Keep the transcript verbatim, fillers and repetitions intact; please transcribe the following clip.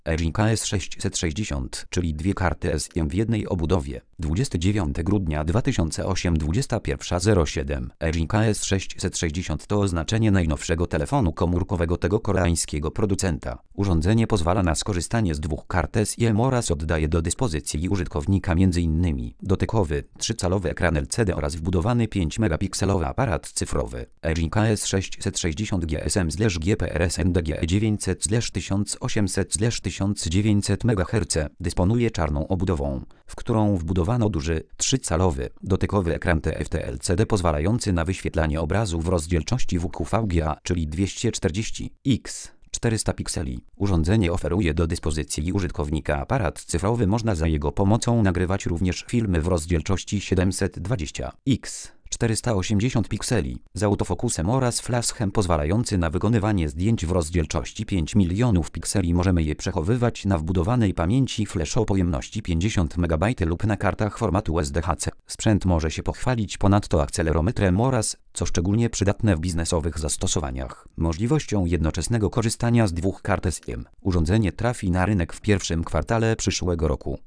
R K S sześćset sześćdziesiąt, czyli dwie karty S I M w jednej obudowie. dwudziestego dziewiątego grudnia dwa tysiące ósmego, dwudziesta pierwsza zero siedem. R K S sześćset sześćdziesiąt to oznaczenie najnowszego telefonu komórkowego tego koreańskiego producenta. Urządzenie pozwala na skorzystanie z dwóch kart S I M oraz oddaje do dyspozycji użytkownika m.in. dotykowy, trzycalowy ekran L C D oraz wbudowany pięć megapikselowy aparat cyfrowy. R K S sześćset sześćdziesiąt G S M G P R S N D G dziewięćset tysiąc osiemset tysiąc dziewięćset megaherców dysponuje czarną obudową, w którą wbudowano duży, trzycalowy, dotykowy ekran T F T L C D pozwalający na wyświetlanie obrazu w rozdzielczości W Q V G A, czyli dwieście czterdzieści na czterysta pikseli. Urządzenie oferuje do dyspozycji użytkownika aparat cyfrowy. Można za jego pomocą nagrywać również filmy w rozdzielczości siedemset dwadzieścia na czterysta osiemdziesiąt pikseli, z autofokusem oraz flashem pozwalający na wykonywanie zdjęć w rozdzielczości pięć milionów pikseli. Możemy je przechowywać na wbudowanej pamięci flash o pojemności pięćdziesiąt megabajtów lub na kartach formatu S D H C. Sprzęt może się pochwalić ponadto akcelerometrem oraz, co szczególnie przydatne w biznesowych zastosowaniach, możliwością jednoczesnego korzystania z dwóch kart S I M. Urządzenie trafi na rynek w pierwszym kwartale przyszłego roku.